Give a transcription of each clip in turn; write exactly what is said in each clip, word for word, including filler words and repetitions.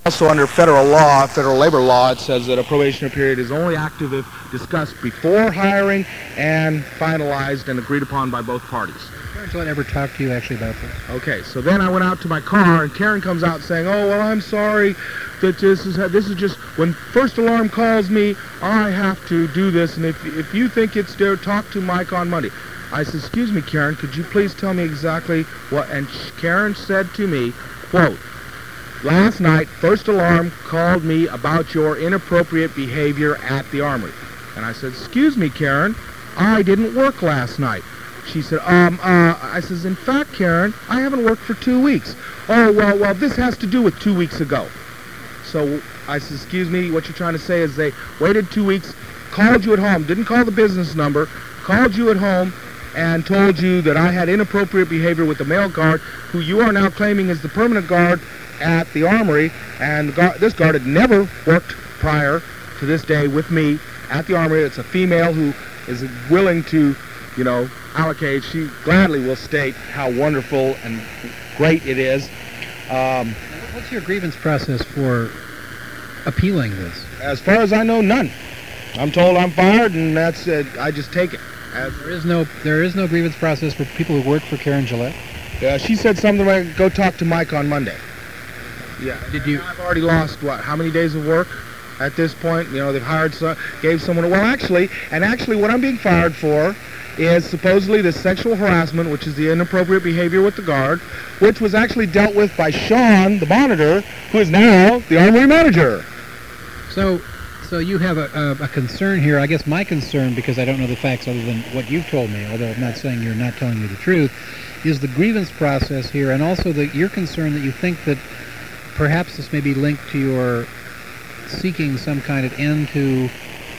Also under federal law, federal labor law, it says that a probationary period is only active if discussed before hiring and finalized and agreed upon by both parties. Karen Gillette ever talk to you actually about this? Okay, so then I went out to my car, and Karen comes out saying, "Oh, well, I'm sorry that this is this is just when First Alarm calls me, I have to do this, and if if you think it's there, talk to Mike on Monday." I said, "Excuse me, Karen, could you please tell me exactly what?" And Karen said to me, quote, "Last night, First Alarm called me about your inappropriate behavior at the Armory." And I said, "Excuse me, Karen, I didn't work last night." She said, um, uh, I says, "In fact, Karen, I haven't worked for two weeks. "Oh, well, well, this has to do with two weeks ago." So I said, "Excuse me, what you're trying to say is they waited two weeks, called you at home, didn't call the business number, called you at home, and told you that I had inappropriate behavior with the male guard, who you are now claiming is the permanent guard at the Armory, and the guard, this guard had never worked prior to this day with me at the Armory. It's a female who is willing to, you know, allocate. She gladly will state how wonderful and great it is." Um, What's your grievance process for appealing this? as far as I know, none. I'm told I'm fired, and that's uh, I just take it. As, There is no there is no grievance process for people who work for Karen Gillette? uh, she said something like, "Go talk to Mike on Monday." Yeah. Did you? I've already lost, what, how many days of work at this point? You know, they've hired, some, gave someone, well, actually, and actually what I'm being fired for is supposedly the sexual harassment, which is the inappropriate behavior with the guard, which was actually dealt with by Sean, the monitor, who is now the Armory manager. So, so you have a, a, a concern here. I guess my concern, because I don't know the facts other than what you've told me, although I'm not saying you're not telling me the truth, is the grievance process here, and also the, your concern that you think that perhaps this may be linked to your seeking some kind of end to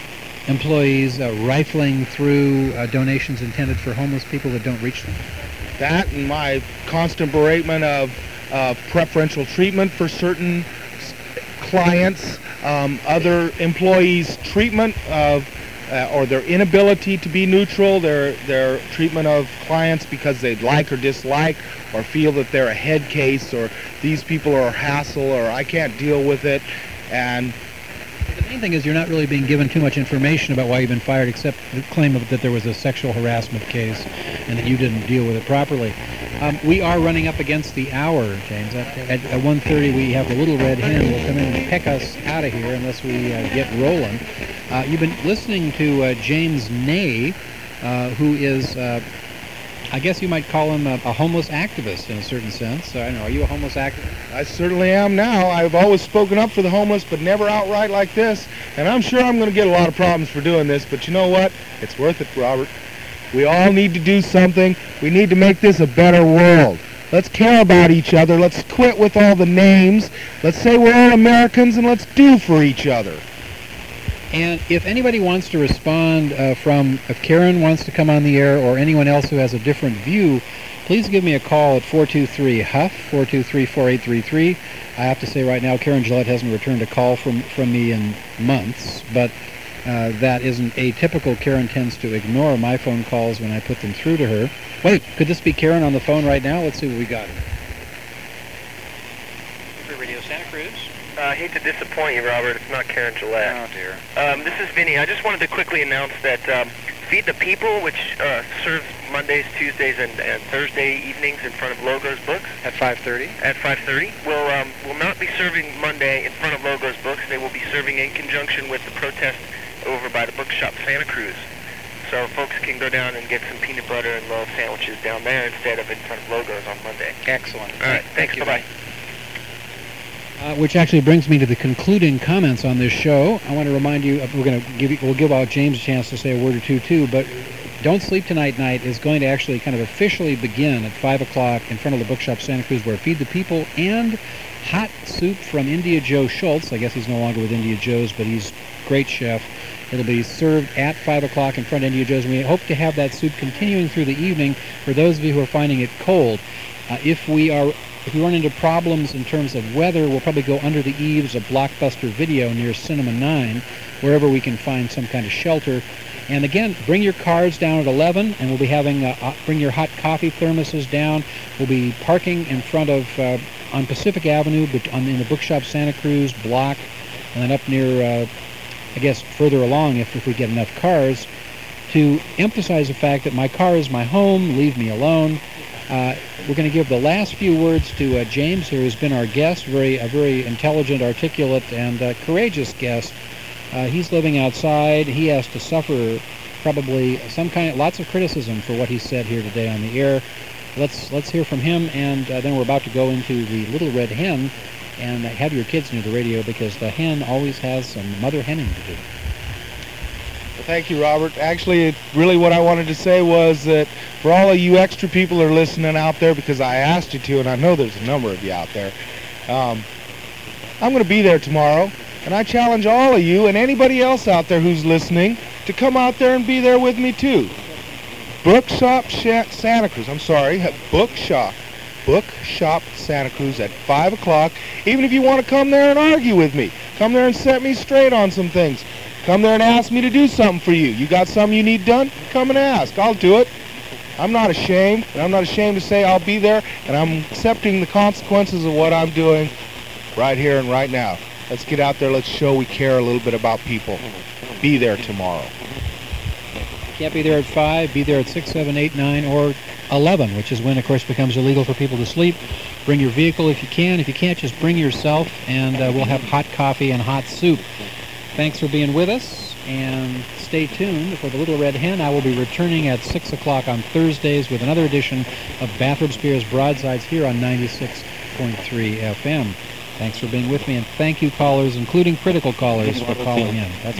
employees uh, rifling through uh, donations intended for homeless people that don't reach them. That and my constant beratement of uh, preferential treatment for certain s- clients, um, other employees' treatment of uh, or their inability to be neutral, their their treatment of clients because they like or dislike or feel that they're a head case or these people are a hassle or I can't deal with it. And The main thing is you're not really being given too much information about why you've been fired, except the claim of that there was a sexual harassment case and that you didn't deal with it properly. Um, we are running up against the hour, James. At, at, at one thirty, we have the Little Red Hen will come in and peck us out of here unless we uh, get rolling. Uh, you've been listening to uh, James Ney, uh, who is, uh, I guess you might call him a, a homeless activist in a certain sense. So, I don't know, are you a homeless activist? I certainly am now. I've always spoken up for the homeless, but never outright like this. And I'm sure I'm going to get a lot of problems for doing this, but you know what? It's worth it, Robert. We all need to do something. We need to make this a better world. Let's care about each other. Let's quit with all the names. Let's say we're all Americans, and let's do for each other. And if anybody wants to respond uh, from, if Karen wants to come on the air or anyone else who has a different view, please give me a call at four two three Huff, four two three, four eight three three. I have to say right now, Karen Gillette hasn't returned a call from, from me in months, but uh, that isn't atypical. Karen tends to ignore my phone calls when I put them through to her. Wait, could this be Karen on the phone right now? Let's see what we got. Radio Santa Cruz. Uh, I hate to disappoint you, Robert. It's not Karen Gillette. Oh, dear. Um, this is Vinny. I just wanted to quickly announce that um, Feed the People, which uh, serves Mondays, Tuesdays, and, and Thursday evenings in front of Logos Books At five thirty? at five thirty, will um, will not be serving Monday in front of Logos Books. They will be serving in conjunction with the protest over by the bookshop Santa Cruz. So folks can go down and get some peanut butter and love sandwiches down there instead of in front of Logos on Monday. Excellent. All right. Thanks. Thank you. Bye-bye. Uh, which actually brings me to the concluding comments on this show. I want to remind you, we're going to give you, we'll give out James a chance to say a word or two too, but Don't Sleep Tonight Night is going to actually kind of officially begin at five o'clock in front of the bookshop Santa Cruz, where Feed the People and hot soup from India Joe Schultz, I guess he's no longer with India Joe's, but he's a great chef. It'll be served at five o'clock in front of India Joe's, and we hope to have that soup continuing through the evening for those of you who are finding it cold. Uh, if we are If we run into problems in terms of weather, we'll probably go under the eaves of Blockbuster Video near Cinema nine, wherever we can find some kind of shelter. And again, bring your cars down at eleven, and we'll be having, uh, uh, bring your hot coffee thermoses down. We'll be parking in front of uh, on Pacific Avenue, but on, in the Bookshop Santa Cruz block, and then up near, uh, I guess, further along if, if we get enough cars, to emphasize the fact that my car is my home, leave me alone. Uh, we're going to give the last few words to uh, James here, who's been our guest, very, a very intelligent, articulate, and uh, courageous guest. Uh, he's living outside. He has to suffer probably some kind of, lots of criticism for what he said here today on the air. Let's let's hear from him, and uh, then we're about to go into the Little Red Hen, and uh, have your kids near the radio, because the hen always has some mother henning to do. Well, thank you, Robert. Actually, it, really what I wanted to say was that for all of you extra people who are listening out there, because I asked you to, and I know there's a number of you out there, um, I'm going to be there tomorrow, and I challenge all of you and anybody else out there who's listening to come out there and be there with me too. Bookshop Santa Cruz, I'm sorry, Bookshop, Bookshop Santa Cruz at five o'clock. Even if you want to come there and argue with me, come there and set me straight on some things. Come there and ask me to do something for you. You got something you need done? Come and ask. I'll do it. I'm not ashamed, and I'm not ashamed to say I'll be there, and I'm accepting the consequences of what I'm doing right here and right now. Let's get out there. Let's show we care a little bit about people. Be there tomorrow. Can't be there at five, be there at six, seven, eight, nine, or eleven, which is when, of course, it becomes illegal for people to sleep. Bring your vehicle if you can. If you can't, just bring yourself, and uh, we'll have hot coffee and hot soup. Thanks for being with us, and stay tuned for the Little Red Hen. I will be returning at six o'clock on Thursdays with another edition of Bathrobe Spears Broadsides here on ninety-six point three F M. Thanks for being with me, and thank you, callers, including critical callers, for calling in. That's